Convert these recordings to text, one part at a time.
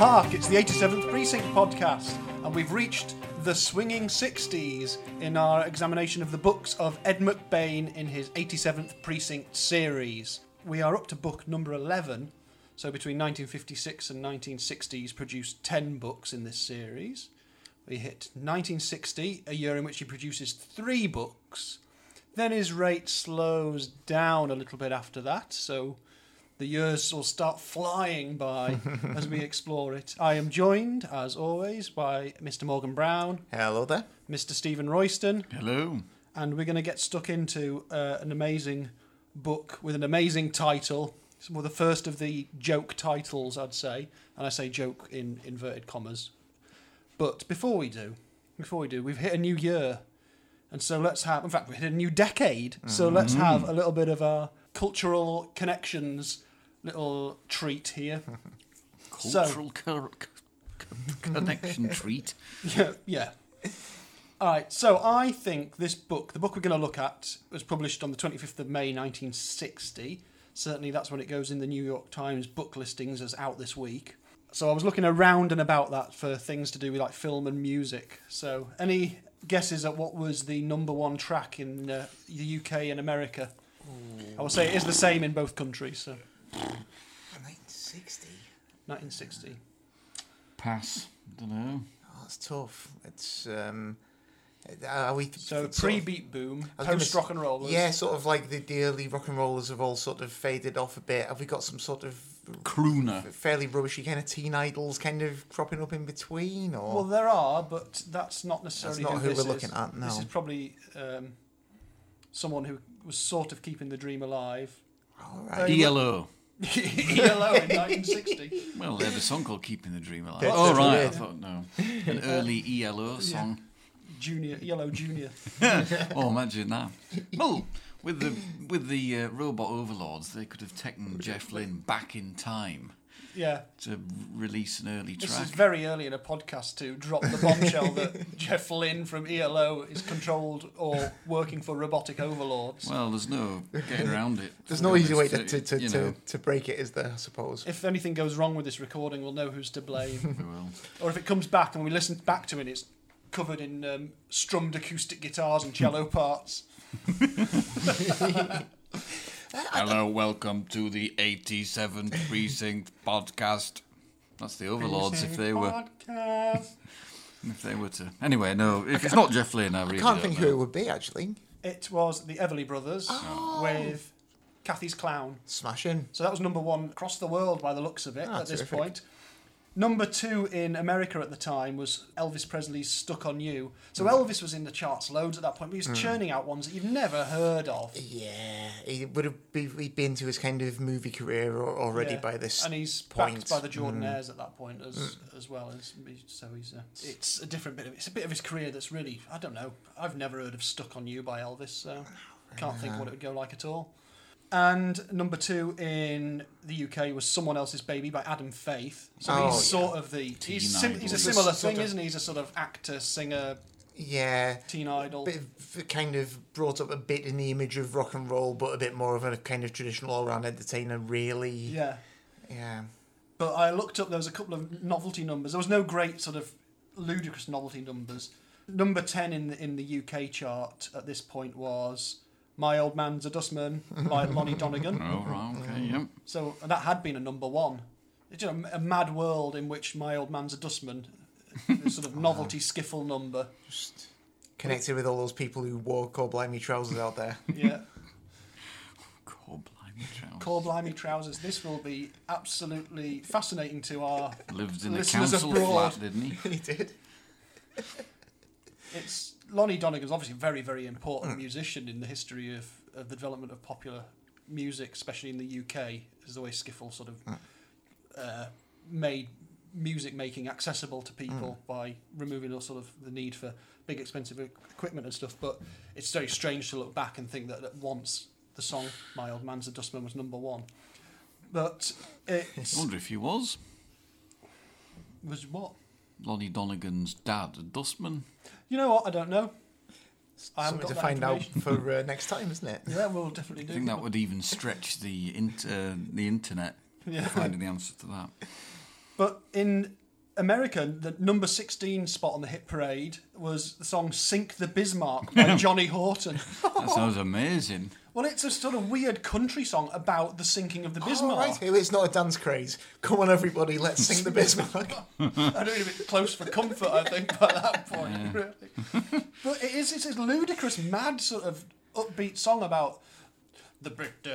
Hark, it's the 87th Precinct podcast, and we've reached the swinging 60s in our examination of the books of Ed McBain in his 87th Precinct series. We are up to book number 11, so between 1956 and 1960 he's produced 10 books in this series. We hit 1960, a year in which he produces 3 books. Then his rate slows down a little bit after that, so the years will start flying by as we explore it. I am joined, as always, by Mr. Morgan Brown. Hello there. Mr. Stephen Royston. Hello. And we're going to get stuck into an amazing book with an amazing title. It's the first of the joke titles, I'd say. And I say joke in inverted commas. But before we do, we've hit a new year. And so let's have, in fact, we hit a new decade. So let's have a little bit of our cultural connections little treat here. Cultural connection treat. Yeah. All right, so I think this book, the book we're going to look at, was published on the 25th of May 1960. Certainly that's when it goes in the New York Times book listings as out this week. So I was looking around and about that for things to do with like film and music. So any guesses at what was the number one track in the UK and America? I will say it is the same in both countries. So 1960? 1960. Pass. Don't know. Oh, that's tough. It's, are we... So pre-beat boom, post-rock and rollers. Yeah, sort of like the early rock and rollers have all sort of faded off a bit. Have we got some sort of... crooner? Fairly rubbishy kind of teen idols kind of cropping up in between? Or? Well, there are, but that's not necessarily That's not who this we're looking at, no. This is probably someone who was sort of keeping the dream alive. All right. ELO. ELO in 1960. Well, they had a song called Keeping the Dream Alive. That's Oh, really right. I weird. thought, no. An early ELO song. ELO Junior. Oh, imagine that. Well, with the robot overlords, they could have taken Jeff Lynne back in time Yeah. to release an early This track. is very early in a podcast to drop the bombshell that Jeff Lynne from ELO is controlled or working for robotic overlords. Well, there's no getting around it. There's no easy way You know. to break it, is there, I suppose? If anything goes wrong with this recording, we'll know who's to blame. Well, Or if it comes back and we listen back to it, it's covered in strummed acoustic guitars and cello parts. hello, welcome to the 87th Precinct podcast. That's the Overlords if they were to. Anyway, no, if it's not Jeff Lynne, I really Can't don't think know. who it would be, actually. It was the Everly Brothers with Kathy's Clown. Smashing. So that was number 1 across the world by the looks of it at this terrific. point. Number 2 in America at the time was Elvis Presley's Stuck on You. So Elvis was in the charts loads at that point, but he was churning out ones that you've never heard of. Yeah, he'd been to his kind of movie career already Yeah. by this and he's point. backed by the Jordanaires at that point as well. So it's a different bit of his career that's really, I don't know. I've never heard of Stuck on You by Elvis, so can't think what it would go like at all. And number 2 in the UK was Someone Else's Baby by Adam Faith. So he's sort of he's a similar thing, isn't he? He's a sort of actor, singer, teen idol. Bit of, kind of brought up a bit in the image of rock and roll, but a bit more of a kind of traditional all-round entertainer, really. Yeah. Yeah. But I looked up, there was a couple of novelty numbers. There was no great sort of ludicrous novelty numbers. Number 10 in the UK chart at this point was My Old Man's a Dustman by Lonnie Donegan. Oh, right, okay, yep. So that had been a number 1. It's a mad world in which My Old Man's a Dustman, a sort of novelty skiffle number. Just connected with all those people who wore core blimey trousers out there. Yeah. Core blimey trousers. Core blimey trousers. This will be absolutely fascinating to our Lived in a listeners council abroad. flat, didn't he? He did. It's Lonnie Donegan's obviously a very, very important musician in the history of the development of popular music, especially in the UK. Is the way skiffle sort of made music making accessible to people by removing all sort of the need for big expensive equipment and stuff. But it's very strange to look back and think that at once the song My Old Man's a Dustman was number 1. But I wonder if he was. Was what? Lonnie Donegan's dad, a dustman. You know what? I don't know. I haven't Something got to that find out information. for next time, isn't it? Yeah, we'll definitely do. I think that would even stretch the internet, Yeah. finding the answer to that. But in America, the number 16 spot on the hit parade was the song Sink the Bismarck by Johnny Horton. That sounds amazing. Well, it's a sort of weird country song about the sinking of the Bismarck. Oh, right. It's not a dance craze. Come on, everybody, let's sing the Bismarck. I'd been a bit close for comfort, I think, by that point, really. But it's a ludicrous, mad sort of upbeat song about the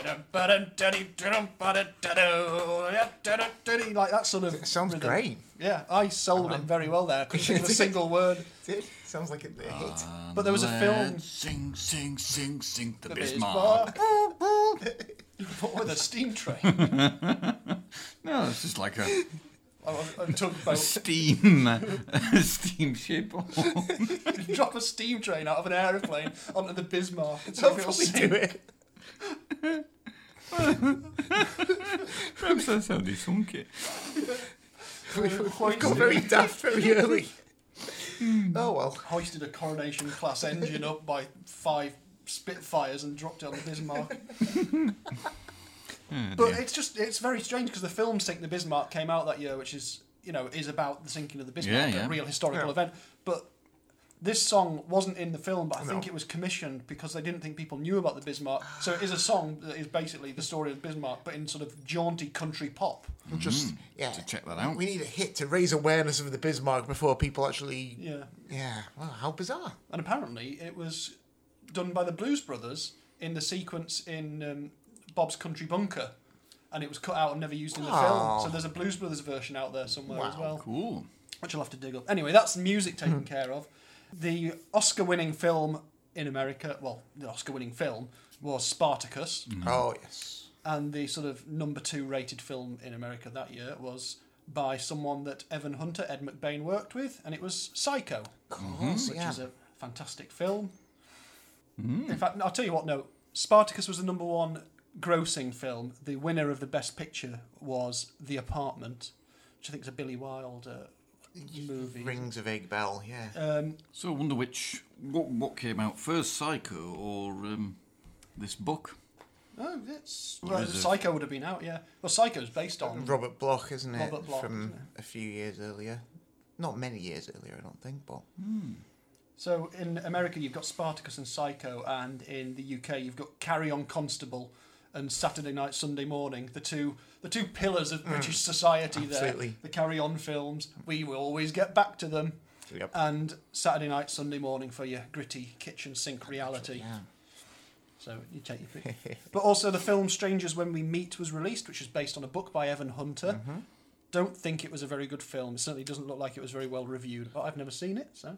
like that sort of. It sounds rhythm. great. Yeah, I sold it very well there. Couldn't think of a single word. It sounds like a hit. But there was a film. Sing, sing, sing, sing the The Bismarck. But with a steam train. No, it's just like a I tugboat. steamship. Drop a steam train out of an aeroplane onto the Bismarck. And see They'll if it'll probably sink. do it. Perhaps that's how they sunk it. We've got very daft very early. Oh, well. Hoisted a Coronation class engine up by 5 Spitfires and dropped it on the Bismarck. But it's very strange because the film Sink the Bismarck came out that year, which is about the sinking of the Bismarck, a real historical event. But this song wasn't in the film, but I think it was commissioned because they didn't think people knew about the Bismarck. So it is a song that is basically the story of Bismarck, but in sort of jaunty country pop. Just To check that out. We need a hit to raise awareness of the Bismarck before people actually. Yeah. Yeah. Wow, how bizarre. And apparently it was done by the Blues Brothers in the sequence in Bob's Country Bunker, and it was cut out and never used in the film. So there's a Blues Brothers version out there somewhere as well, Cool. which I'll have to dig up. Anyway, that's music taken care of. The Oscar-winning film in America, the Oscar-winning film was Spartacus, Oh, yes. and the sort of number 2 rated film in America that year was by someone that Evan Hunter, Ed McBain, worked with, and it was Psycho, which is a fantastic film. In fact, I'll tell you what, no, Spartacus was the number 1 grossing film. The winner of the Best Picture was The Apartment, which I think is a Billy Wilder movie. Rings a vague bell, yeah. So I wonder what came out first, Psycho or this book? Oh, Psycho would have been out, yeah. Well, Psycho's based on Robert Bloch, isn't it? Robert Bloch, From isn't it? a few years earlier. Not many years earlier, I don't think, but... So in America you've got Spartacus and Psycho, and in the UK you've got Carry On Constable and Saturday Night, Sunday Morning, the two pillars of British society there. Absolutely. The Carry On films, we will always get back to them. Yep. And Saturday Night, Sunday Morning for your gritty kitchen sink reality. Yeah. So you take your pick. But also the film Strangers When We Meet was released, which is based on a book by Evan Hunter. Don't think it was a very good film. It certainly doesn't look like it was very well reviewed, but I've never seen it, so...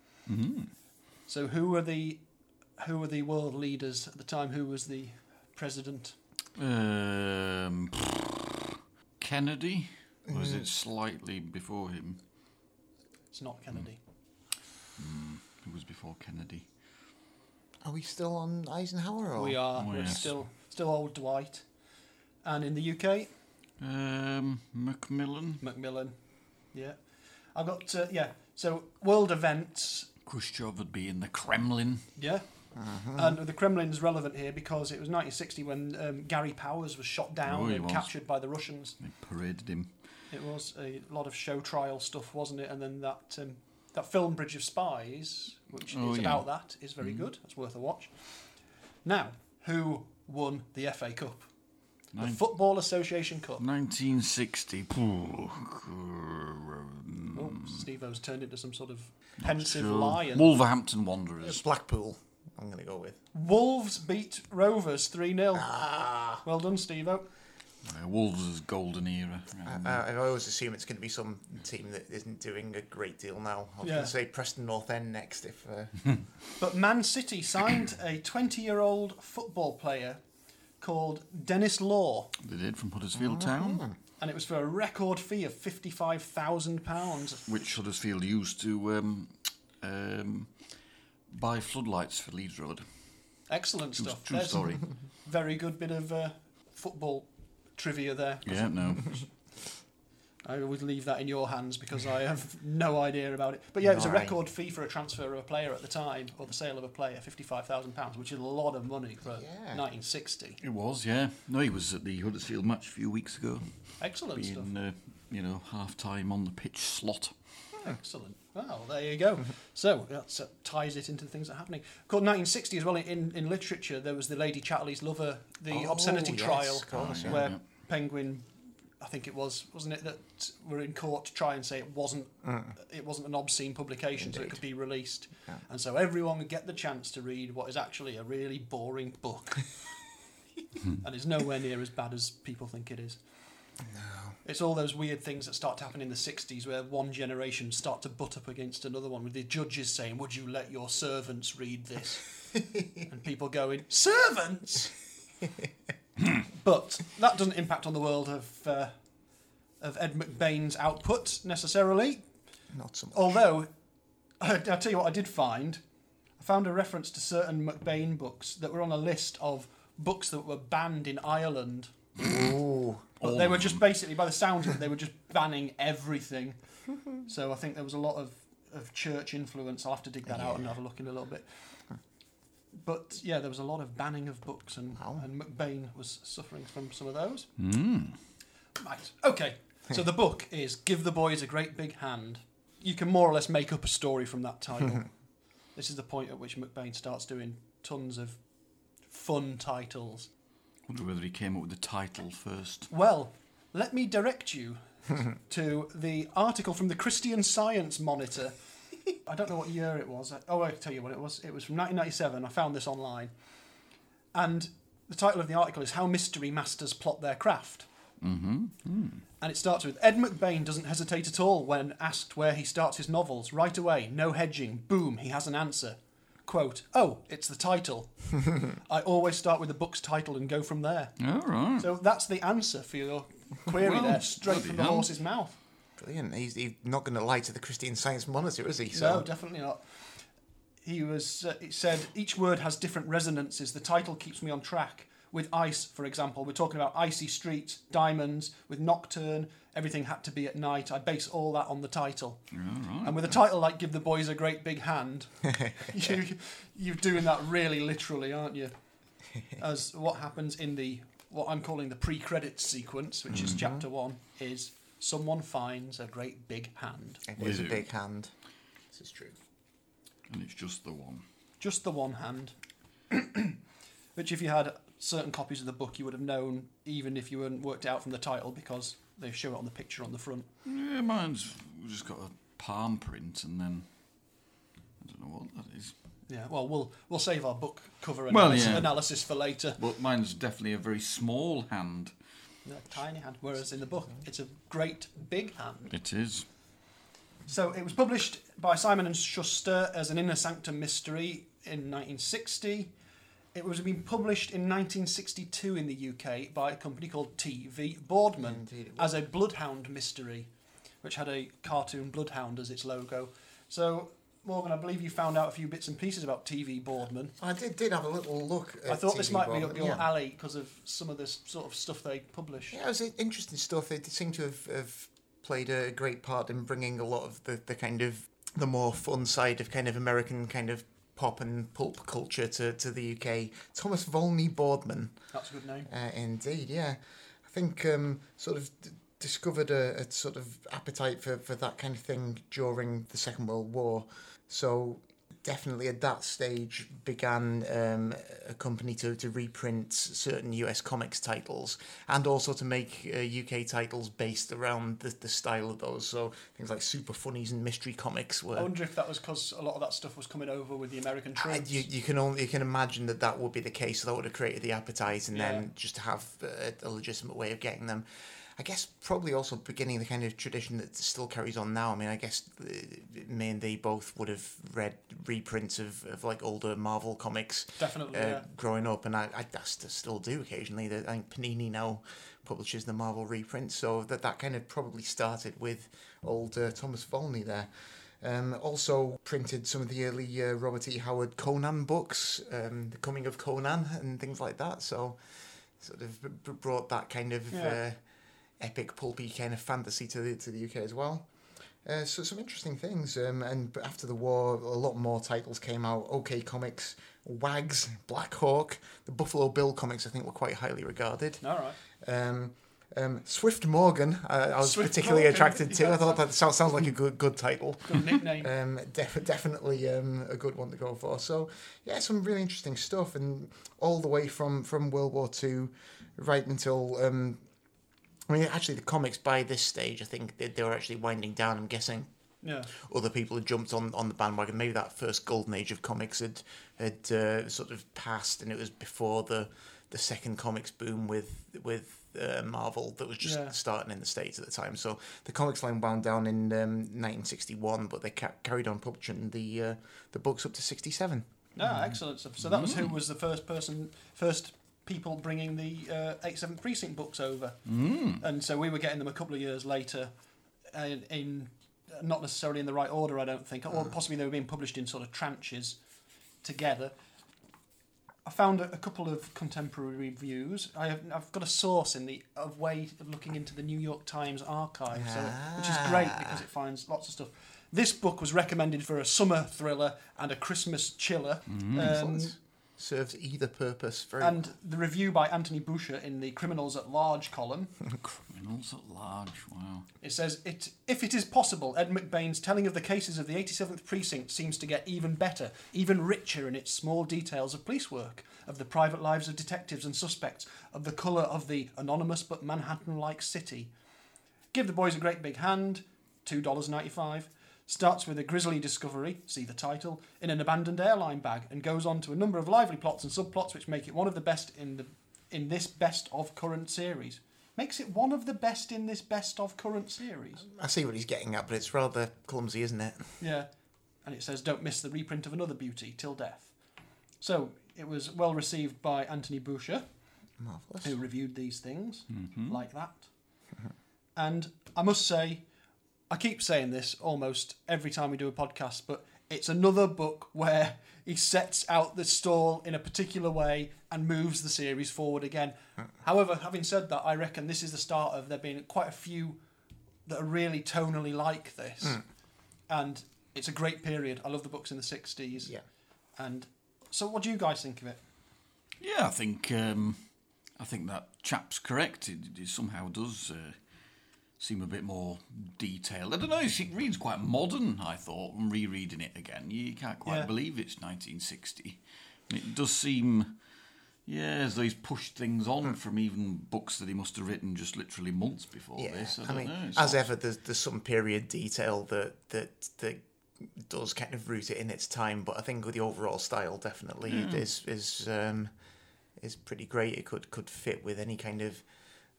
So who were the world leaders at the time? Who was the president? Kennedy? Or was it slightly before him? It's not Kennedy. Who was before Kennedy? Are we still on Eisenhower? Or? We are. Oh, We're yes. still old Dwight. And in the UK, Macmillan. Yeah, I've got So world events. Khrushchev would be in the Kremlin. Yeah. And the Kremlin's relevant here because it was 1960 when Gary Powers was shot down and captured by the Russians. They paraded him. It was a lot of show trial stuff, wasn't it? And then that film Bridge of Spies, which is about that, is very good. That's worth a watch. Now, who won the FA Cup? The Football Association Cup. 1960. Steve-O's turned into some sort of pensive lion. Wolverhampton Wanderers. Blackpool, I'm going to go with. Wolves beat Rovers 3-0. Well done, Steve-O. Wolves' golden era. I always assume it's going to be some team that isn't doing a great deal now. I was going to say Preston North End next. If But Man City signed a 20-year-old football player called Dennis Law. They did, from Huddersfield Town. And it was for a record fee of £55,000. Which Huddersfield used to buy floodlights for Leeds Road. Excellent stuff. True There's story. a very good bit of football trivia there. Yeah, no. I would leave that in your hands because I have no idea about it. But yeah, it was a record fee for a transfer of a player at the time, or the sale of a player, £55,000, which is a lot of money for 1960. It was, yeah. No, he was at the Huddersfield match a few weeks ago. Excellent stuff. half time on the pitch slot. Excellent. Well, there you go. So that ties it into things that are happening. Called 1960 as well. In literature, there was the Lady Chatterley's Lover, the obscenity trial, of course, yeah. where Penguin, I think it wasn't it, that were in court to try and say it wasn't an obscene publication, so it could be released. Yeah. And so everyone would get the chance to read what is actually a really boring book, and is nowhere near as bad as people think it is. No. It's all those weird things that start to happen in the 60s where one generation start to butt up against another one, with the judges saying, would you let your servants read this? And people going, servants? But that doesn't impact on the world of Ed McBain's output necessarily. Not so much. Although, I'll tell you what I did find. I found a reference to certain McBain books that were on a list of books that were banned in Ireland. Ooh. But they were just basically, by the sound of it, they were just banning everything. So I think there was a lot of church influence. I'll have to dig that out and have a look in a little bit. But yeah, there was a lot of banning of books, and McBain was suffering from some of those. Right, okay. So the book is Give the Boys a Great Big Hand. You can more or less make up a story from that title. This is the point at which McBain starts doing tons of fun titles. I wonder whether he came up with the title first. Well, let me direct you to the article from the Christian Science Monitor. I don't know what year it was. I can tell you what it was. It was from 1997. I found this online. And the title of the article is How Mystery Masters Plot Their Craft. And it starts with, Ed McBain doesn't hesitate at all when asked where he starts his novels. Right away, no hedging. Boom, he has an answer. Quote, oh, it's the title. I always start with the book's title and go from there. All right. So that's the answer for your query there, straight from the horse's mouth. Brilliant. He's not going to lie to the Christian Science Monitor, is he? No, definitely not. It said, each word has different resonances. The title keeps me on track. With ice, for example, we're talking about icy streets, diamonds, with nocturne, everything had to be at night. I base all that on the title. All right. And with a title like Give the Boys a Great Big Hand, you're doing that really literally, aren't you? As what happens in what I'm calling the pre-credits sequence, which is chapter 1, is someone finds a great big hand. It is a big hand. This is true. And it's just the one. Just the one hand. Which if you had certain copies of the book, you would have known, even if you hadn't worked it out from the title, because they show it on the picture on the front. Yeah, mine's just got a palm print, and then I don't know what that is. Yeah, well, we'll save our book cover analysis for later. But mine's definitely a very small hand. A tiny hand, whereas in the book, it's a great big hand. It is. So it was published by Simon & Schuster as an Inner Sanctum mystery in 1960. It was being published in 1962 in the UK by a company called T.V. Boardman as a Bloodhound mystery, which had a cartoon bloodhound as its logo. So, Morgan, I believe you found out a few bits and pieces about T.V. Boardman. I did have a little look at I thought TV this might Boardman, be up your alley because of some of this sort of stuff they publish. Yeah, it was interesting stuff. It seemed to have played a great part in bringing a lot of the kind of the more fun side of kind of American kind of pop and pulp culture to the UK. Thomas Volney Boardman. That's a good name. Indeed, yeah. I think sort of discovered a sort of appetite for that kind of thing during the Second World War. So definitely at that stage began a company to reprint certain US comics titles and also to make UK titles based around the style of those. So things like Super Funnies and Mystery Comics were... I wonder if that was because a lot of that stuff was coming over with the American troops. You can imagine that would be the case. So that would have created the appetite, and then just to have a legitimate way of getting them. I guess probably also beginning the kind of tradition that still carries on now. I mean, I guess me and they both would have read reprints of like older Marvel comics. Definitely, growing up, and I still do occasionally. I think Panini now publishes the Marvel reprints, so that kind of probably started with old Thomas Volney there. Also printed some of the early Robert E. Howard Conan books, The Coming of Conan and things like that. So sort of brought that kind of... epic pulpy kind of fantasy to the UK as well. So some interesting things. And after the war, a lot more titles came out. OK Comics, Wags, Black Hawk, the Buffalo Bill comics I think were quite highly regarded. All right. Swift Morgan, I was Swift particularly Morgan, attracted to. yeah. I thought that sounds like a good title. Good nickname. Definitely a good one to go for. So, yeah, some really interesting stuff, and all the way from World War II right until... I mean, actually, the comics by this stage, I think they were actually winding down. I'm guessing Yeah. other people had jumped on the bandwagon. Maybe that first golden age of comics had sort of passed, and it was before the second comics boom with Marvel that was just starting in the States at the time. So the comics line wound down in 1961, but they carried on publishing the books up to 67. Ah, excellent stuff. So that was who was the first people bringing the 87th Precinct books over. And so we were getting them a couple of years later in not necessarily in the right order, I don't think, or possibly they were being published in sort of tranches together. I found a couple of contemporary reviews. I've got a source in a way of looking into the New York Times archive, which is great because it finds lots of stuff. This book was recommended for a summer thriller and a Christmas chiller. Serves either purpose very And the review by Anthony Boucher in the Criminals at Large column. Criminals at Large, wow. It says, if it is possible, Ed McBain's telling of the cases of the 87th Precinct seems to get even better, even richer in its small details of police work, of the private lives of detectives and suspects, of the colour of the anonymous but Manhattan-like city. Give the boys a great big hand, $2.95. Starts with a grisly discovery, see the title, in an abandoned airline bag, and goes on to a number of lively plots and subplots which make it one of the best in this best of current series. Makes it one of the best in this best of current series. I see what he's getting at, but it's rather clumsy, isn't it? Yeah. And it says, don't miss the reprint of Another Beauty, Till Death. So, it was well received by Anthony Boucher, Marvellous. who reviewed these things like that. And I must say, I keep saying this almost every time we do a podcast, but it's another book where he sets out the stall in a particular way and moves the series forward again. However, having said that, I reckon this is the start of there being quite a few that are really tonally like this. And it's a great period. I love the books in the 60s. Yeah. And so what do you guys think of it? Yeah, I think that chap's correct. It somehow does seem a bit more detailed. I don't know, it reads quite modern, I thought, and rereading it again. You can't quite believe it's 1960. It does seem, as though he's pushed things on from even books that he must have written just literally months before this. I don't know. As ever, there's some period detail that does kind of root it in its time, but I think with the overall style, definitely is pretty great. It could fit with any kind of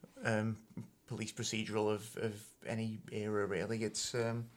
police procedural of any era, really. It's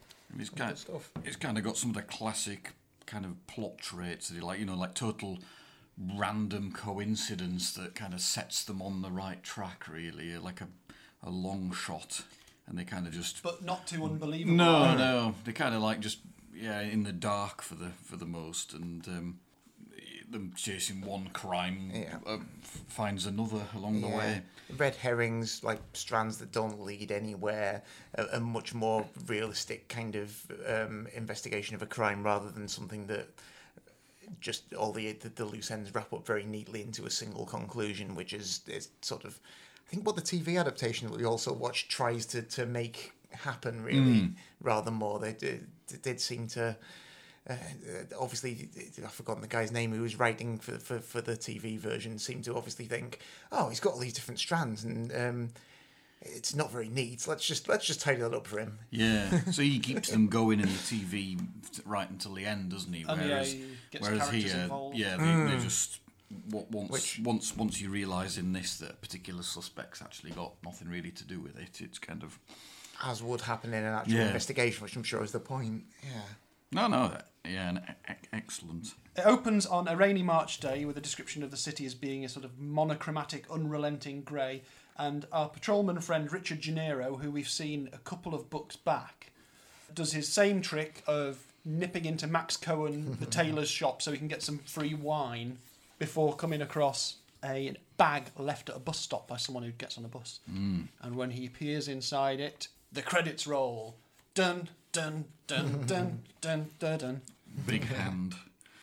kind of got some of the classic kind of plot traits that you like, like total random coincidence that kind of sets them on the right track, really, like a long shot, and they kind of just... But not too unbelievable. No, they kind of like just, in the dark for the most, and them chasing one crime finds another along the way. Red herrings, like strands that don't lead anywhere, a much more realistic kind of investigation of a crime rather than something that just all the loose ends wrap up very neatly into a single conclusion, which is sort of, I think, what the TV adaptation that we also watched tries to make happen, really, rather more. They did seem to... obviously, I've forgotten the guy's name who was writing for the TV version. Seemed to obviously think, he's got all these different strands, and it's not very neat. Let's just tidy that up for him. Yeah, so he keeps them going in the TV right until the end, doesn't he? Whereas here, involved. They just once you realise in this that particular suspect's actually got nothing really to do with it. It's kind of as would happen in an actual investigation, which I'm sure is the point. Yeah. No, excellent. It opens on a rainy March day with a description of the city as being a sort of monochromatic, unrelenting grey, and our patrolman friend Richard Gennaro, who we've seen a couple of books back, does his same trick of nipping into Max Cohen, the tailor's shop, so he can get some free wine before coming across a bag left at a bus stop by someone who gets on a bus. And when he appears inside it, the credits roll. Dun, dun, dun, dun, dun, dun, dun. Big hand.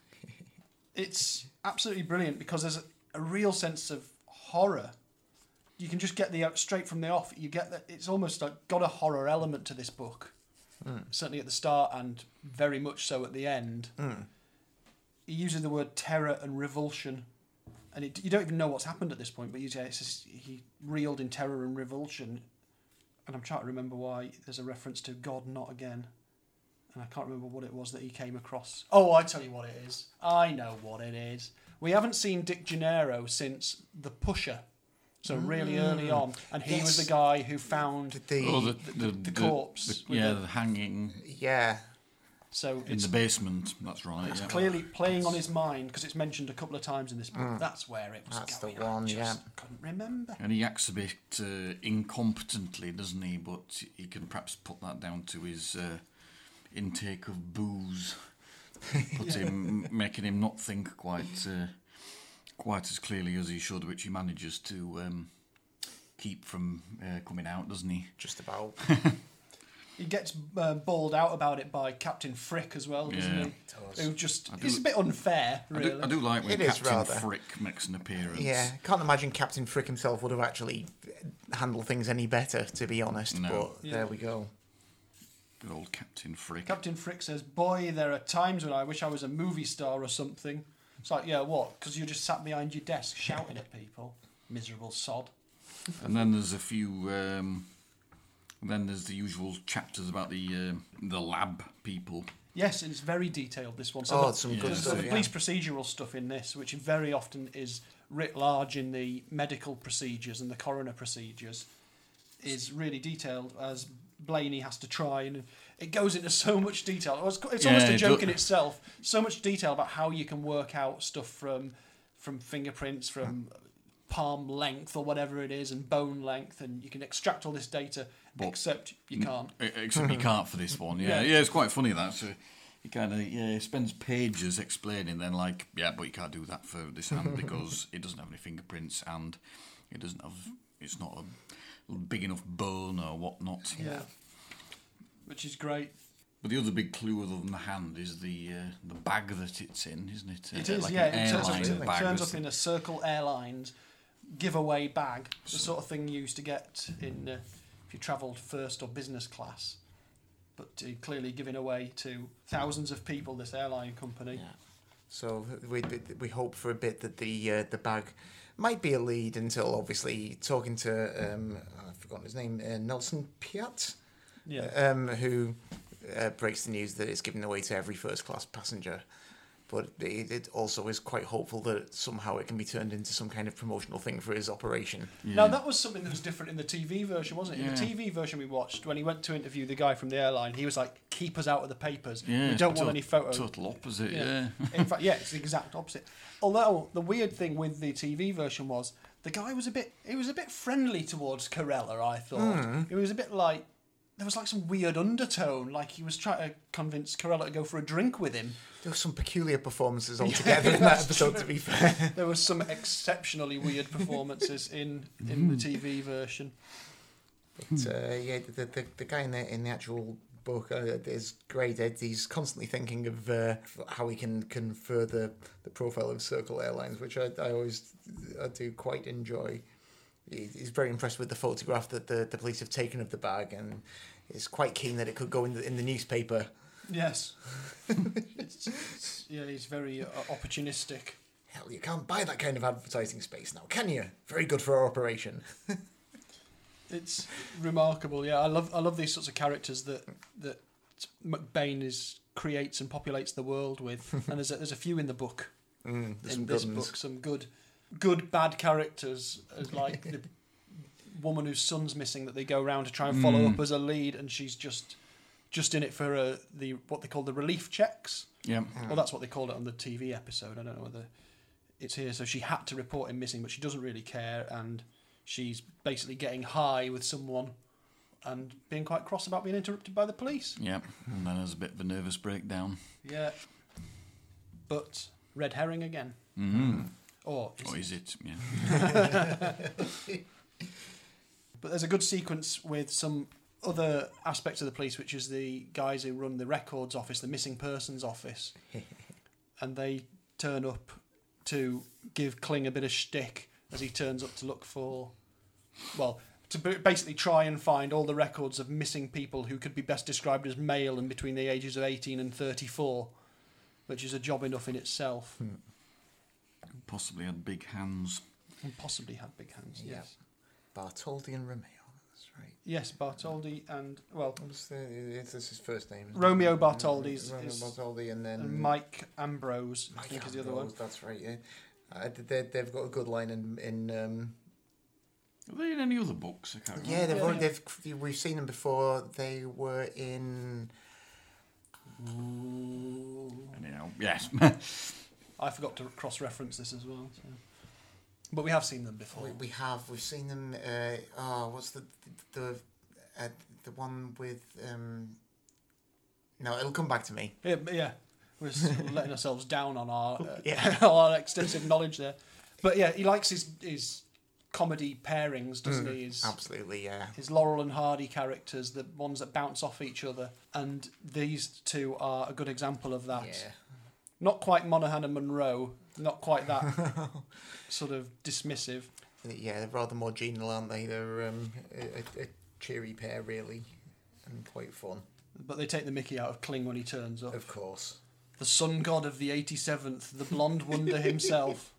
It's absolutely brilliant because there's a real sense of horror you can just get the straight from the off. You get that it's almost like got a horror element to this book, certainly at the start and very much so at the end. He uses the word terror and revulsion, and you don't even know what's happened at this point. But he reeled in terror and revulsion, and I'm trying to remember why. There's a reference to God not again, and I can't remember what it was that he came across. Oh, I tell you what it is. I know what it is. We haven't seen Dick Gennaro since The Pusher. So really early on, and he was the guy who found the corpse. The hanging. Yeah. So in the basement. That's right. It's clearly playing on his mind because it's mentioned a couple of times in this book. That's where it was That's going. the one. I just couldn't remember. And he acts a bit incompetently, doesn't he? But he can perhaps put that down to his intake of booze, making him not think quite as clearly as he should, which he manages to keep from coming out, doesn't he? Just about. He gets bawled out about it by Captain Frick as well, doesn't he? Who it's a bit unfair, really. I do like when It is Captain rather. Frick makes an appearance. Yeah, can't imagine Captain Frick himself would have actually handled things any better, to be honest. No. But there we go. Good old Captain Frick. Captain Frick says, "Boy, there are times when I wish I was a movie star or something." It's like, yeah, what? Because you just sat behind your desk shouting at people. Miserable sod. And then there's a few. Then there's the usual chapters about the lab people. Yes, it's very detailed, this one. It's some good there's stuff, the police procedural stuff in this, which very often is writ large in the medical procedures and the coroner procedures, is really detailed, as Blaney has to try, and it goes into so much detail. It's almost a joke in itself. So much detail about how you can work out stuff from fingerprints, from palm length or whatever it is, and bone length, and you can extract all this data, except you can't. Except you can't for this one. Yeah, it's quite funny that. So he kind of he spends pages explaining, then but you can't do that for this hand because it doesn't have any fingerprints and it's not a big enough bone or whatnot. Yeah, which is great. But the other big clue, other than the hand, is the bag that it's in, isn't it? It is, like yeah. An It turns up in a Circle Airlines giveaway bag, the sort of thing you used to get in if you travelled first or business class. But clearly giving away to thousands of people, this airline company. Yeah. So we hope for a bit that the bag might be a lead until obviously talking to I've forgotten his name, Nelson Piat, who breaks the news that it's given away to every first class passenger. But it also is quite hopeful that somehow it can be turned into some kind of promotional thing for his operation. Yeah. Now, that was something that was different in the TV version, wasn't it? In Yeah. the TV version we watched, when he went to interview the guy from the airline, he was like, keep us out of the papers. Yeah, we don't want any photos. Total opposite, yeah. In fact, it's the exact opposite. Although, the weird thing with the TV version was, the guy was a bit friendly towards Corella, I thought. It was a bit like, there was like some weird undertone, like he was trying to convince Corella to go for a drink with him. There were some peculiar performances altogether in that episode, to be fair. There was some exceptionally weird performances in the TV version. But the guy in the actual book is great. He's constantly thinking of how he can further the profile of Circle Airlines, which I do quite enjoy. He's very impressed with the photograph that the police have taken of the bag, and is quite keen that it could go in the newspaper. Yes. He's very opportunistic. Hell, you can't buy that kind of advertising space now, can you? Very good for our operation. It's remarkable. Yeah, I love these sorts of characters that McBain creates and populates the world with, and there's a few in the book. In this book, some good bad characters, as like the woman whose son's missing that they go around to try and follow up as a lead, and she's just in it for what they call the relief checks. Yeah. Well, that's what they called it on the TV episode. I don't know whether it's here. So she had to report him missing, but she doesn't really care, and she's basically getting high with someone and being quite cross about being interrupted by the police. Yeah, and then there's a bit of a nervous breakdown. Yeah. But red herring again. Mm-hmm. Or is it? Yeah. But there's a good sequence with some other aspects of the police, which is the guys who run the records office, the missing persons office. And they turn up to give Kling a bit of shtick as he turns up to look for well, to basically try and find all the records of missing people who could be best described as male and between the ages of 18 and 34, which is a job enough in itself. Possibly had big hands. And possibly had big hands, Yeah. yes. Bartoldi and Romeo, that's right. Yes, Bartoldi and, well, This is his first name. isn't it? Romeo Bartoldi Romeo is Bartoldi, and then and Mike Ambrose, I Mike think is the other one. Ambrose, that's right, yeah. They've got a good line in Are they in any other books? I can't yeah, remember. we've seen them before. They were in. Anyhow, yes. I forgot to cross-reference this as well. So. But we have seen them before. We've seen them. What's the one with? No, it'll come back to me. Yeah. We're sort of letting ourselves down on our Yeah. our extensive knowledge there. But yeah, he likes his comedy pairings, doesn't he? Absolutely, yeah. His Laurel and Hardy characters, the ones that bounce off each other. And these two are a good example of that. Yeah. Not quite Monaghan and Monroe, not quite that sort of dismissive. Yeah, they're rather more genial, aren't they? They're a cheery pair, really, and quite fun. But they take the mickey out of Kling when he turns up. Of course. The sun god of the 87th, the blonde wonder himself.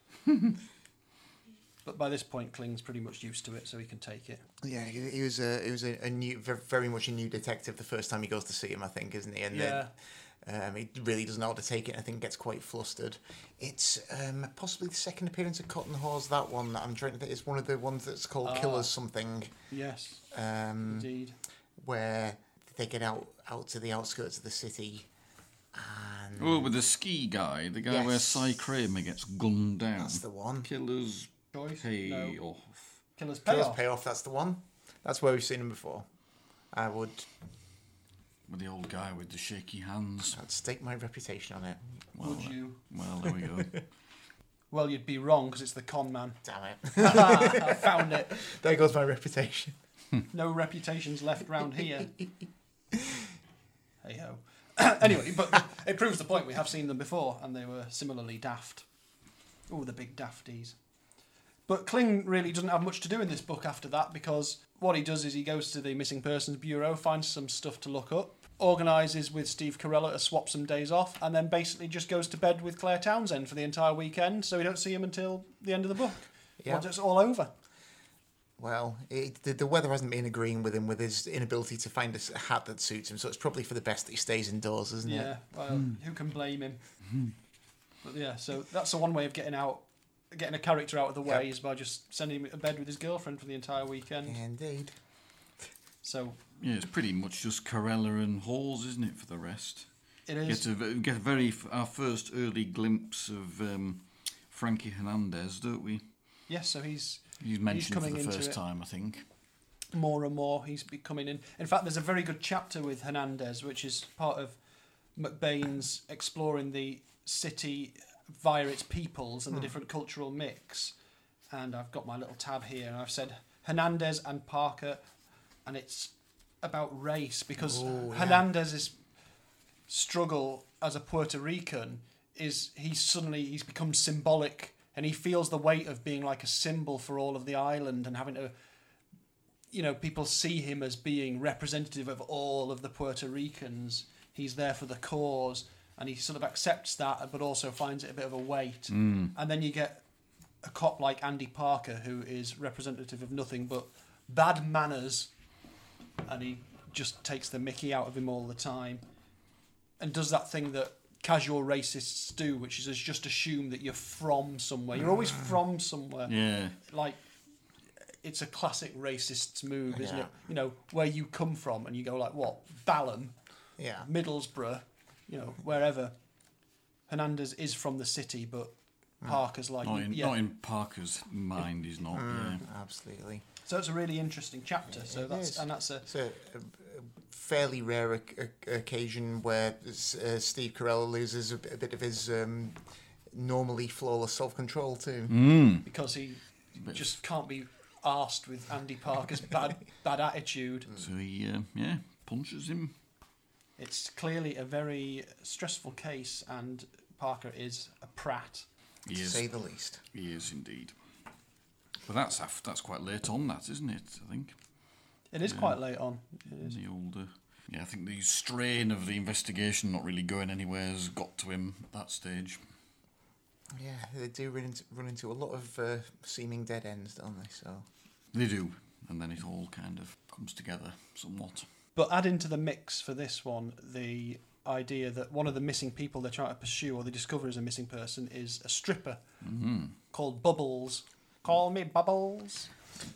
But by this point, Kling's pretty much used to it, so he can take it. Yeah, he was a new, very much a new detective the first time he goes to see him, I think, isn't he? And Yeah. he really doesn't know how to take it. I think gets quite flustered. It's possibly the second appearance of Cotton Hawes. That one I'm trying to think. It's one of the ones that's called Killers something. Yes, Indeed. indeed. Where they get out to the outskirts of the city, and Oh, with the ski guy, the guy where Yes. Cy Kramer gets gunned down. that's the one. Killer's Choice? payoff. No. Killer's Killers Payoff. Payoff. That's the one. That's where we've seen him before. I would. With the old guy with the shaky hands. I'd stake my reputation on it. Well, Would you? Well, there we go. Well, you'd be wrong, because it's the con man. Damn it. I found it. There goes my reputation. No reputations left round here. Hey-ho. Anyway, but it proves the point. We have seen them before, and they were similarly daft. Oh, the big dafties. But Kling really doesn't have much to do in this book after that, because what he does is he goes to the Missing Persons Bureau, finds some stuff to look up, organises with Steve Carella to swap some days off, and then basically just goes to bed with Claire Townsend for the entire weekend, so we don't see him until the end of the book. Yeah. Once it's all over. Well, the weather hasn't been agreeing with him with his inability to find a hat that suits him, so it's probably for the best that he stays indoors, isn't it? Yeah, well, who can blame him? But yeah, so that's the one way of getting a character out of the way is by just sending him to bed with his girlfriend for the entire weekend. Indeed. So Yeah, it's pretty much just Corella and Halls, isn't it, for the rest? it is. Get our first early glimpse of Frankie Hernandez, don't we? Yes, so he's Mentioned for coming the into first it. time, I think. More and more he's coming in. In fact, there's a very good chapter with Hernandez, which is part of McBain's exploring the city via its peoples and the different cultural mix. And I've got my little tab here, and I've said Hernandez and Parker, and it's about race, because Hernandez's struggle as a Puerto Rican is he's become symbolic, and he feels the weight of being like a symbol for all of the island and having to, people see him as being representative of all of the Puerto Ricans. He's there for the cause, and he sort of accepts that, but also finds it a bit of a weight. And then you get a cop like Andy Parker, who is representative of nothing but bad manners, and he just takes the mickey out of him all the time, and does that thing that casual racists do, which is just assume that you're from somewhere. You're always from somewhere. Yeah. Like, it's a classic racist's move, isn't Yeah. it? Where you come from, and you go like, what? Balham, Yeah. Middlesbrough, wherever. Hernandez is from the city, but Parker's like... Not in Parker's mind, he's not. Yeah. Absolutely. So it's a really interesting chapter. So It that's is. and that's a It's a fairly rare occasion where Steve Carell loses a bit of his normally flawless self-control too. because he just can't be arsed with Andy Parker's bad attitude. So he, punches him. It's clearly a very stressful case, and Parker is a prat. He To is. say the least. He is indeed. But that's quite late on, that, isn't it? I think. It is quite late on. It is. The older. Yeah, I think the strain of the investigation not really going anywhere has got to him at that stage. Yeah, they do run into a lot of seeming dead ends, don't they? So They do, and then it all kind of comes together somewhat. But add into the mix for this one the idea that one of the missing people they're trying to pursue, or they discover as a missing person, is a stripper called Bubbles. Call me Bubbles.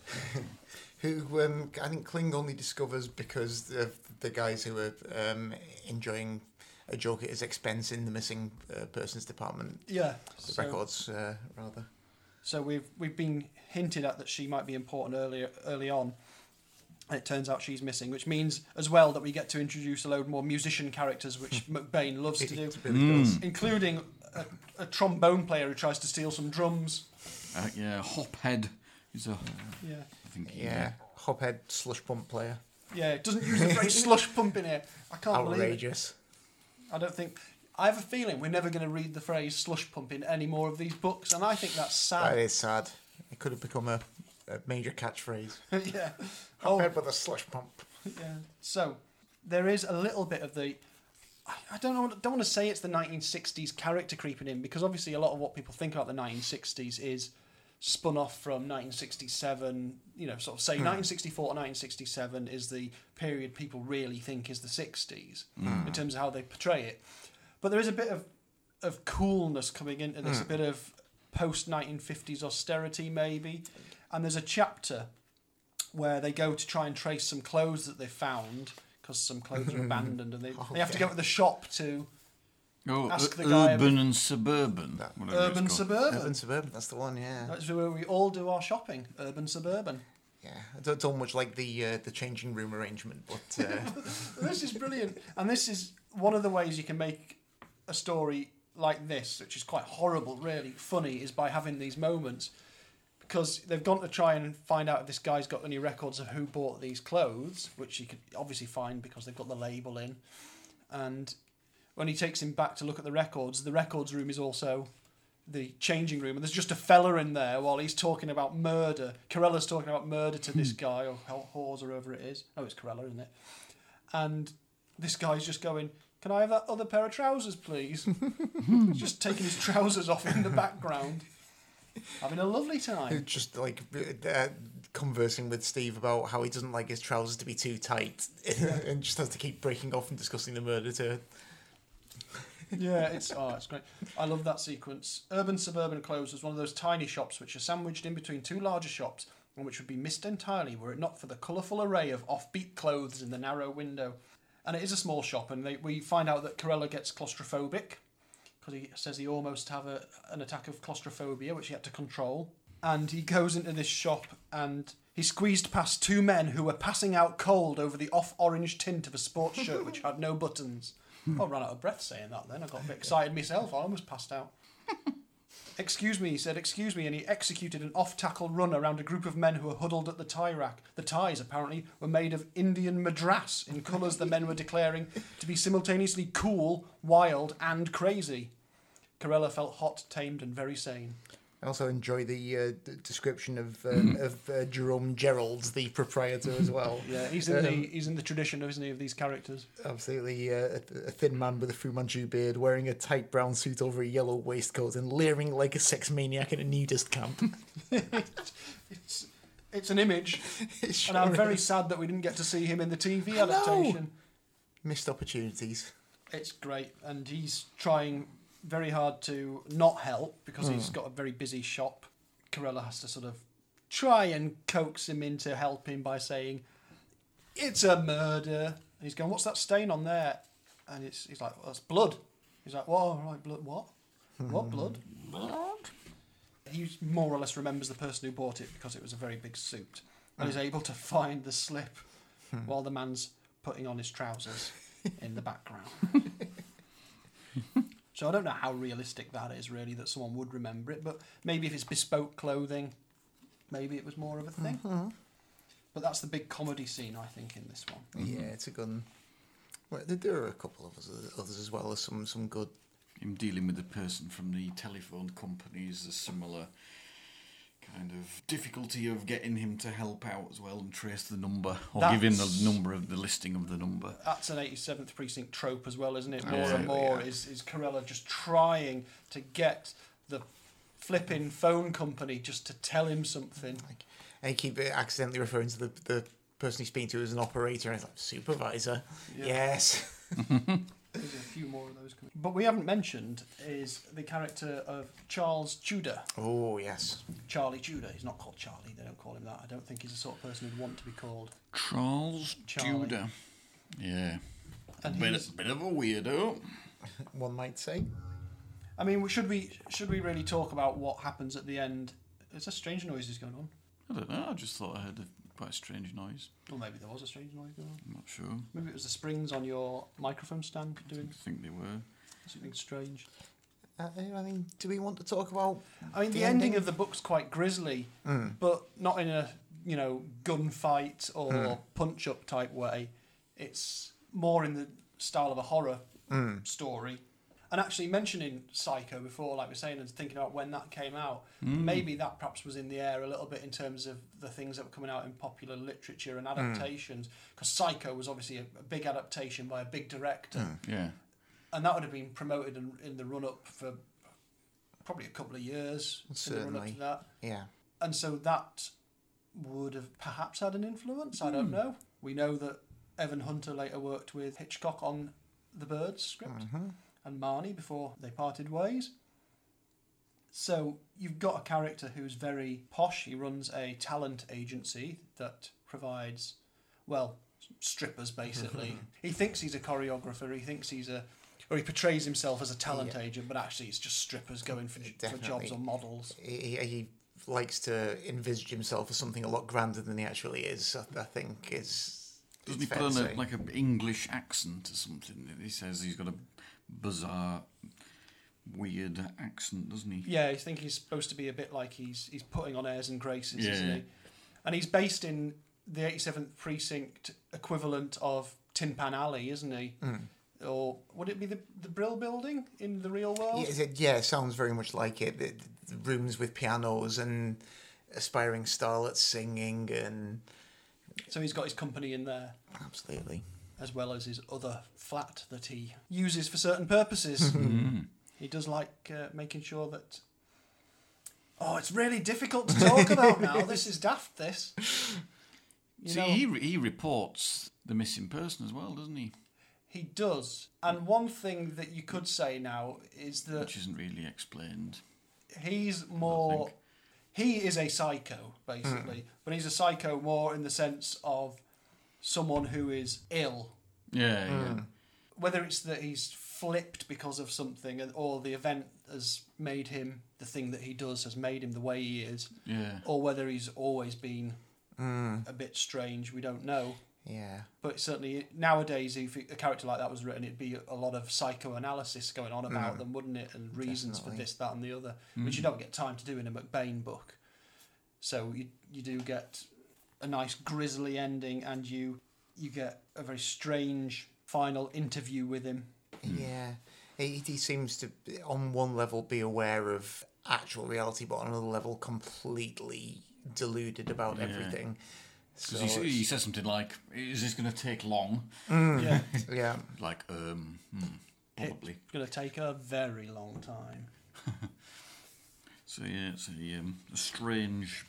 who I think Kling only discovers because of the guys who are enjoying a joke at his expense in the missing persons department. Yeah, The records, rather. So we've been hinted at that she might be important early on. And it turns out she's missing, which means as well that we get to introduce a load more musician characters, which McBain loves to do, It really does. including a trombone player who tries to steal some drums. Yeah, Hophead is a. Yeah. I think. Yeah, Hophead slush pump player. Yeah, it doesn't use the phrase slush pump in here. I can't believe it. Outrageous. I don't think. I have a feeling we're never going to read the phrase slush pump in any more of these books, and I think that's sad. That is sad. It could have become a major catchphrase. Yeah. Hophead with a slush pump. Yeah. So there is a little bit of the. I don't know. Don't want to say it's the 1960s character creeping in, because obviously a lot of what people think about the 1960s is spun off from 1967. You know, sort of say 1964 to 1967 is the period people really think is the 60s in terms of how they portray it. But there is a bit of coolness coming into this, a bit of post 1950s austerity maybe, and there's a chapter where they go to try and trace some clothes that they found, because some clothes are abandoned, and they have to go to the shop to ask the guy. Urban and Suburban. whatever it's Urban called. Suburban. Urban Suburban, that's the one, yeah. That's where we all do our shopping. Urban Suburban. Yeah, I don't much like the changing room arrangement, but This is brilliant, and this is one of the ways you can make a story like this, which is quite horrible, really funny, is by having these moments. Because they've gone to try and find out if this guy's got any records of who bought these clothes, which he could obviously find because they've got the label in. And when he takes him back to look at the records room is also the changing room. And there's just a fella in there while he's talking about murder. Corella's talking about murder to this guy, or Hawes, or whoever it is. Oh, it's Corella, isn't it? And this guy's just going, "Can I have that other pair of trousers, please?" He's just taking his trousers off in the background. Having a lovely time. just like conversing with Steve about how he doesn't like his trousers to be too tight, and just has to keep breaking off and discussing the murder to. Yeah, it's great. I love that sequence. Urban Suburban Clothes was one of those tiny shops which are sandwiched in between two larger shops, and which would be missed entirely were it not for the colourful array of offbeat clothes in the narrow window. And it is a small shop, and we find out that Corella gets claustrophobic, because he says he almost had an attack of claustrophobia, which he had to control. And he goes into this shop, and he squeezed past two men who were passing out cold over the off-orange tint of a sports shirt which had no buttons. I ran out of breath saying that then. I got a bit excited myself. I almost passed out. "Excuse me," he said, "excuse me," and he executed an off-tackle run around a group of men who were huddled at the tie rack. The ties, apparently, were made of Indian madras in colours the men were declaring to be simultaneously cool, wild, and crazy. Corella felt hot, tamed, and very sane. I also enjoy the description of Jerome Gerald, the proprietor, as well. Yeah, he's in the tradition, isn't he, of these characters? Absolutely, a thin man with a Fu Manchu beard, wearing a tight brown suit over a yellow waistcoat, and leering like a sex maniac in a nudist camp. It's an image, Sure and I'm very is. sad that we didn't get to see him in the TV adaptation. Missed opportunities. It's great, and he's trying very hard to not help because he's got a very busy shop. Corella has to sort of try and coax him into helping by saying, "It's a murder." And he's going, "What's that stain on there?" And he's like, "Well, that's blood." He's like, "Whoa, right, blood, what? What blood?" Blood? He more or less remembers the person who bought it because it was a very big suit, and is able to find the slip while the man's putting on his trousers in the background. So I don't know how realistic that is, really, that someone would remember it, but maybe if it's bespoke clothing, maybe it was more of a thing. But that's the big comedy scene, I think, in this one. Yeah, it's a good one. Well, there are a couple of others as well as some good. Him dealing with the person from the telephone company is a similar kind of difficulty of getting him to help out as well and trace the number, or That's- give him the number of the listing of the number. That's an 87th Precinct trope as well, isn't it? More Absolutely, and more yeah. is Corella just trying to get the flipping phone company just to tell him something. And he keep accidentally referring to the person he's speaking to as an operator, and it's like, supervisor? Yeah. Yes. There's a few more of those coming. But we haven't mentioned is the character of Charles Tudor. Oh, yes. Charlie Tudor. He's not called Charlie. They don't call him that. I don't think he's the sort of person who'd want to be called. Charles Charlie. Tudor. Yeah. And Bit, he's- bit of a weirdo. One might say. I mean, should we really talk about what happens at the end? There's a strange noises going on. I don't know, I just thought I heard quite a strange noise. Or maybe there was a strange noise going on. I'm not sure. Maybe it was the springs on your microphone stand doing I think they were. something strange. I mean, do we want to talk about... I mean, the ending of the book's quite grisly, but not in a, gunfight or punch-up type way. It's more in the style of a horror story. And actually mentioning Psycho before, like we're saying, and thinking about when that came out, maybe that perhaps was in the air a little bit in terms of the things that were coming out in popular literature and adaptations. Because Psycho was obviously a big adaptation by a big director. Yeah. And that would have been promoted in the run-up for probably a couple of years. In the run-up Certainly. to that. Yeah. And so that would have perhaps had an influence. I don't know. We know that Evan Hunter later worked with Hitchcock on the Birds script and Marnie before they parted ways. So you've got a character who's very posh. He runs a talent agency that provides, well, strippers basically. He thinks he's a choreographer. He thinks he portrays himself as a talent agent, but actually it's just strippers going for jobs Definitely. or models. He likes to envisage himself as something a lot grander than he actually is, I think is... Doesn't he fair put to on say. like an English accent or something? He says he's got a bizarre, weird accent, doesn't he? Yeah, I think he's supposed to be a bit like he's putting on airs and graces, isn't Yeah. he? And he's based in the 87th Precinct equivalent of Tin Pan Alley, isn't he? Or would it be the Brill Building in the real world? Yeah, it sounds very much like it. The rooms with pianos and aspiring starlets singing, and So he's got his company in there, absolutely. as well as his other flat that he uses for certain purposes. He does like making sure that... Oh, it's really difficult to talk about now. This is daft, this. He reports the missing person as well, doesn't he? He does. And one thing that you could say now is that Which isn't really explained. he's more... He is a psycho, basically. But he's a psycho more in the sense of someone who is ill. Yeah. Whether it's that he's flipped because of something or the event has made him the thing that he does, has made him the way he is. Yeah. Or whether he's always been a bit strange, we don't know. Yeah. But certainly nowadays, if a character like that was written, it'd be a lot of psychoanalysis going on about them, wouldn't it? And reasons for this, that, and the other, which you don't get time to do in a McBain book. So you do get a nice grisly ending, and you get a very strange final interview with him. Yeah. He seems to, on one level, be aware of actual reality, but on another level, completely deluded about everything. So Because he says something like, "Is this going to take long?" Yeah, yeah. Like, probably. it's going to take a very long time. So yeah, it's a strange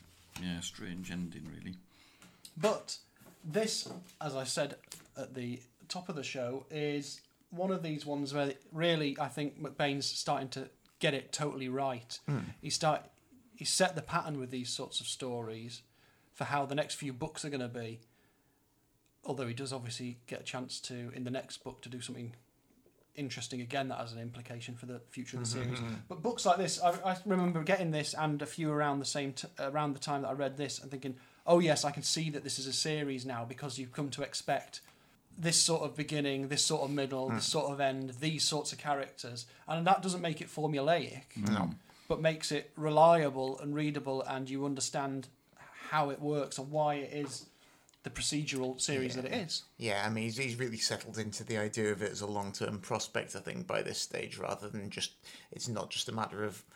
ending, really. But this, as I said at the top of the show, is one of these ones where really I think McBain's starting to get it totally right. He set the pattern with these sorts of stories for how the next few books are going to be. Although he does obviously get a chance to, in the next book, to do something interesting again that has an implication for the future of the series. But books like this, I remember getting this and a few around around the time that I read this and thinking, oh yes, I can see that this is a series now, because you've come to expect this sort of beginning, this sort of middle, this sort of end, these sorts of characters. And that doesn't make it formulaic, but makes it reliable and readable, and you understand how it works and why it is the procedural series that it is. Yeah, I mean, he's really settled into the idea of it as a long-term prospect, I think, by this stage, rather than just... It's not just a matter of,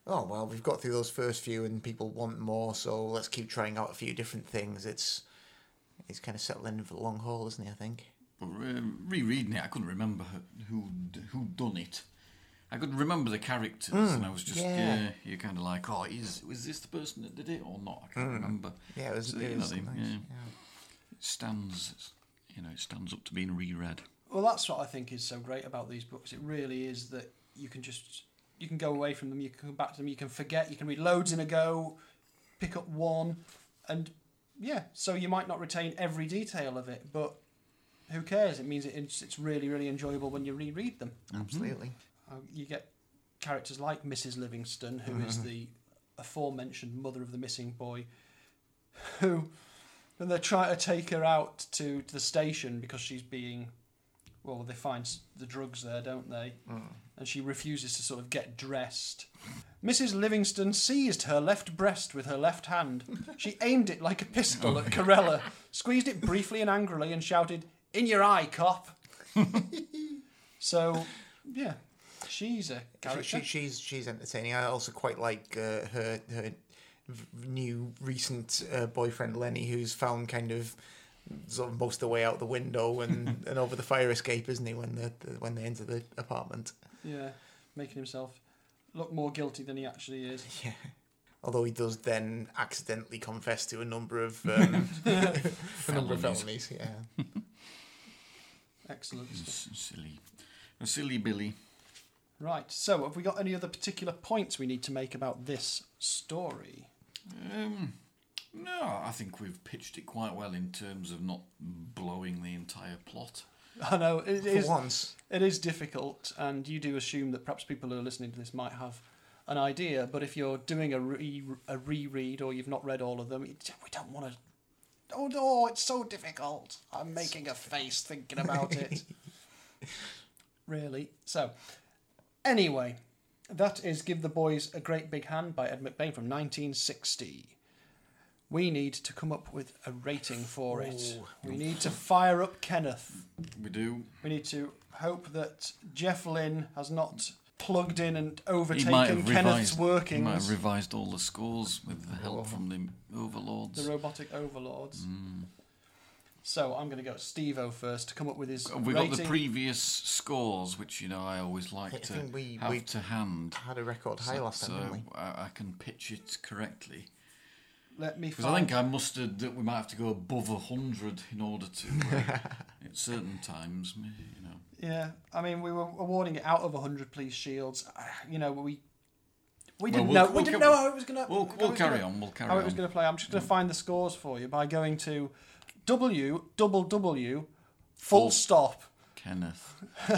oh, well, we've got through those first few and people want more, so let's keep trying out a few different things. It's kind of settling in for the long haul, isn't he, I think? But rereading it, I couldn't remember who'd done it. I could remember the characters, and I was just, you're kind of like, oh, was this the person that did it or not? I can't remember. Yeah, it was nice. It stands up to being reread. Well, that's what I think is so great about these books. It really is that you can go away from them, you can come back to them, you can forget, you can read loads in a go, pick up one, and so you might not retain every detail of it, but who cares? It means it's really, really enjoyable when you reread them. Absolutely. You get characters like Mrs. Livingston, who is the aforementioned mother of the missing boy, who, when they try to take her out to the station because she's being, well, they find the drugs there, don't they? And she refuses to sort of get dressed. Mrs. Livingston seized her left breast with her left hand. She aimed it like a pistol at Corella, squeezed it briefly and angrily, and shouted, "In your eye, cop!" So, yeah. She's a character. She's entertaining. I also quite like her new recent boyfriend Lenny, who's found kind of sort of most of the way out the window and over the fire escape, isn't he? When they enter the apartment. Yeah, making himself look more guilty than he actually is. Yeah. Although he does then accidentally confess to a number of felonies. Yeah. Excellent. Silly Billy. Right, so have we got any other particular points we need to make about this story? No, I think we've pitched it quite well in terms of not blowing the entire plot. I know, once. It is difficult, and you do assume that perhaps people who are listening to this might have an idea, but if you're doing a reread or you've not read all of them, we don't want to... Oh, it's so difficult. I'm making a face thinking about it. Really. So... Anyway, that is Give the Boys a Great Big Hand by Ed McBain from 1960. We need to come up with a rating for it. We need to fire up Kenneth. We do. We need to hope that Jeff Lynne has not plugged in and overtaken Kenneth's workings. He might have revised all the scores with the help from the overlords. The robotic overlords. So I'm going to go at Steve-O first to come up with his We've rating. got the previous scores, which, I always like to have to hand. Had a record high last time, didn't we? I can pitch it correctly. Let me Because I think I mustered that we might have to go above 100 in order to, at certain times, Yeah, I mean, we were awarding it out of 100 police shields. We didn't know. We didn't know how it was going to... We'll carry on. How it was going to play. I'm just going to find the scores for you by going to... www full stop Kenneth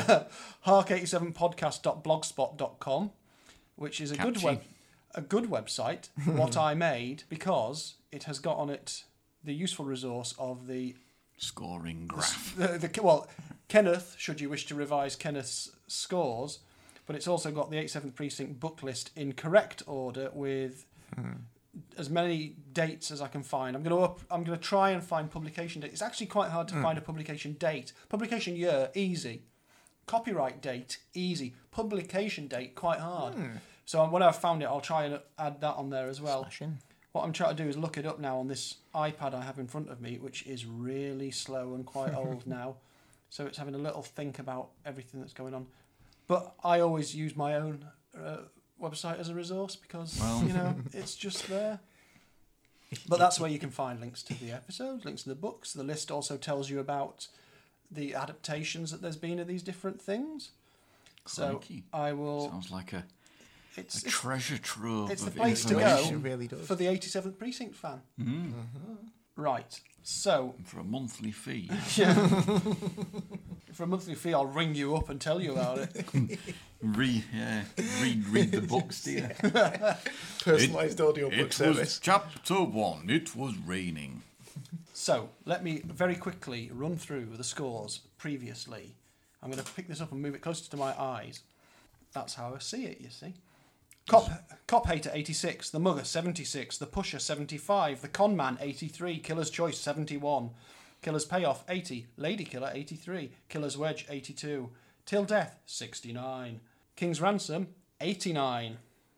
hark87podcast.blogspot.com, which is a good website for what I made, because it has got on it the useful resource of the scoring graph. Kenneth, should you wish to revise Kenneth's scores, but it's also got the 87th Precinct book list in correct order with as many dates as I can find. I'm going to try and find publication date. It's actually quite hard to find a publication date. Publication year, easy. Copyright date, easy. Publication date, quite hard. So when I've found it, I'll try and add that on there as well. What I'm trying to do is look it up now on this iPad I have in front of me, which is really slow and quite old now. So it's having a little think about everything that's going on. But I always use my own website as a resource because, it's just there. But that's where you can find links to the episodes, links to the books. The list also tells you about the adaptations that there's been of these different things. Crikey. So I will... Sounds like a treasure trove. It's the place to go for the 87th Precinct fan. Right. So for a monthly fee. For a monthly fee, I'll ring you up and tell you about it. Read the books, dear. Personalised audiobook service. It was chapter 1. It was raining. So let me very quickly run through the scores previously. I'm going to pick this up and move it closer to my eyes. That's how I see it, you see. Cop Hater 86, The Mugger 76, The Pusher 75, The Conman 83, Killer's Choice 71, Killer's Payoff 80, Lady Killer 83, Killer's Wedge 82, Till Death 69, King's Ransom 89,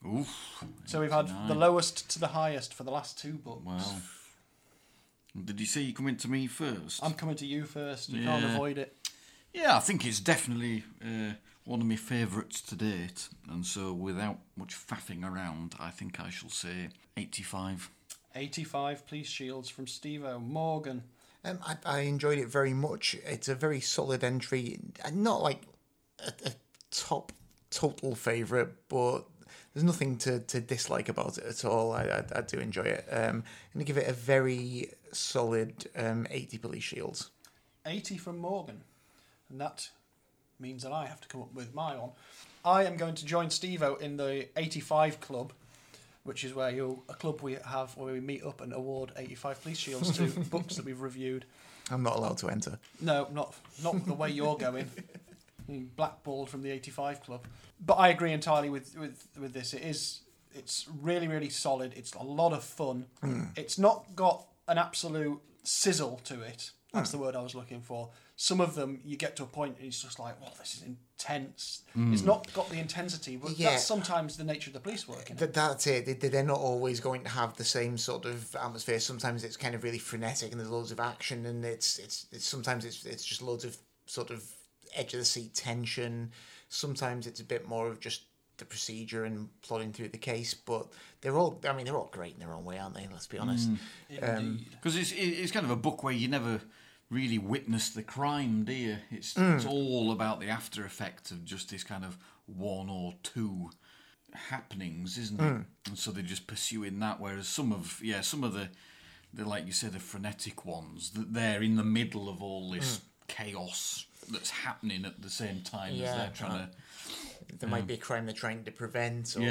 Oof. So we've had 89. the lowest to the highest for the last 2 books. Well, did you say you come into me first? I'm coming to you first. You can't Yeah. avoid it. Yeah, I think it's definitely one of my favourites to date. And so without much faffing around, I think I shall say 85. 85 Police Shields from Steve-O. Morgan. I enjoyed it very much. It's a very solid entry. Not like a top total favourite, but there's nothing to dislike about it at all. I do enjoy it. I'm going to give it a very solid 80 Police Shields. 80 from Morgan. And that means that I have to come up with my one. I am going to join Steve-O in the 85 Club, which is where a club we have where we meet up and award 85 Police Shields to books that we've reviewed. I'm not allowed to enter. No, not the way you're going. You're blackballed from the 85 Club. But I agree entirely with this. It's really, really solid. It's a lot of fun. It's not got an absolute sizzle to it. That's the word I was looking for. Some of them, you get to a point and it's just like, well, this is intense. It's not got the intensity, but that's sometimes the nature of the police work. That's it. They're not always going to have the same sort of atmosphere. Sometimes it's kind of really frenetic and there's loads of action, and it's sometimes it's just loads of sort of edge of the seat tension. Sometimes it's a bit more of just the procedure and plodding through the case. But they're all great in their own way, aren't they? Let's be honest. Because it's kind of a book where you never really witness the crime, do you? It's all about the after effect of just this kind of 1 or 2 happenings, isn't it? And so they're just pursuing that, whereas some of the like you said, the frenetic ones, that they're in the middle of all this chaos that's happening at the same time as they're trying to... There might be a crime they're trying to prevent. Or,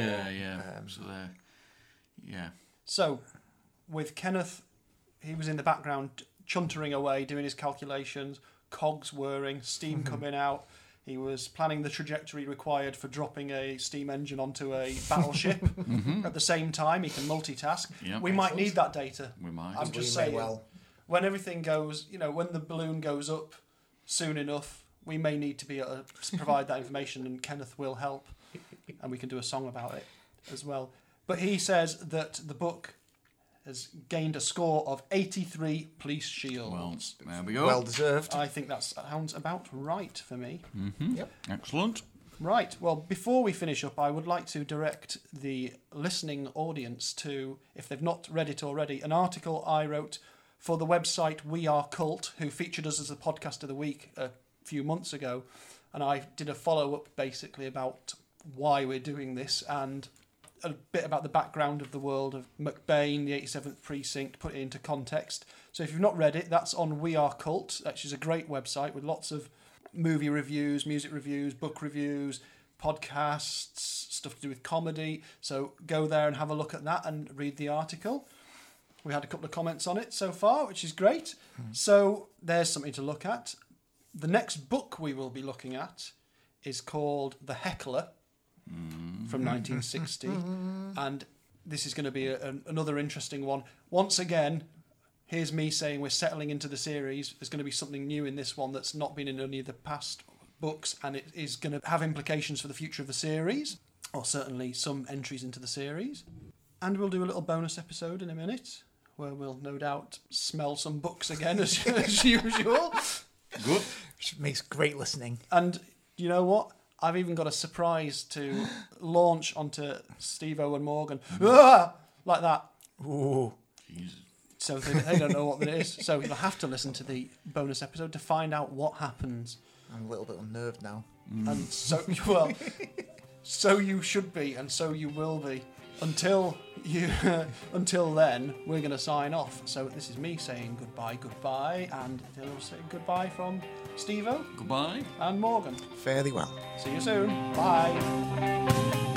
So, with Kenneth, he was in the background chuntering away, doing his calculations, cogs whirring, steam coming out. He was planning the trajectory required for dropping a steam engine onto a battleship. At the same time, he can multitask. Yep. We might need that data. We might. I'm just saying, when everything goes, when the balloon goes up soon enough, we may need to be able to provide that information, and Kenneth will help, and we can do a song about it as well. But he says that the book has gained a score of 83 Police Shields. Well, there we go. Well deserved. I think that sounds about right for me. Yep. Excellent. Right, well, before we finish up, I would like to direct the listening audience to, if they've not read it already, an article I wrote for the website We Are Cult, who featured us as a podcast of the week a few months ago. And I did a follow-up, basically, about why we're doing this and a bit about the background of the world of McBain, the 87th Precinct, put it into context. So if you've not read it, that's on We Are Cult, which is a great website with lots of movie reviews, music reviews, book reviews, podcasts, stuff to do with comedy. So go there and have a look at that and read the article. We had a couple of comments on it so far, which is great. So there's something to look at. The next book we will be looking at is called The Heckler, from 1960, and this is going to be another interesting one. Once again, here's me saying we're settling into the series. There's going to be something new in this one that's not been in any of the past books, and it is going to have implications for the future of the series, or certainly some entries into the series. And we'll do a little bonus episode in a minute, where we'll no doubt smell some books again, as usual. Good. Which makes great listening. And you know what? I've even got a surprise to launch onto Steve-O and Morgan. Like that. Ooh. Jesus. So they don't know what that is. So you'll have to listen to the bonus episode to find out what happens. I'm a little bit unnerved now. And so, well, so you should be, and so you will be. Until then, we're going to sign off. So this is me saying goodbye, and they'll say goodbye from Steve-O Goodbye. and Morgan. Fairly well. See you soon. Bye.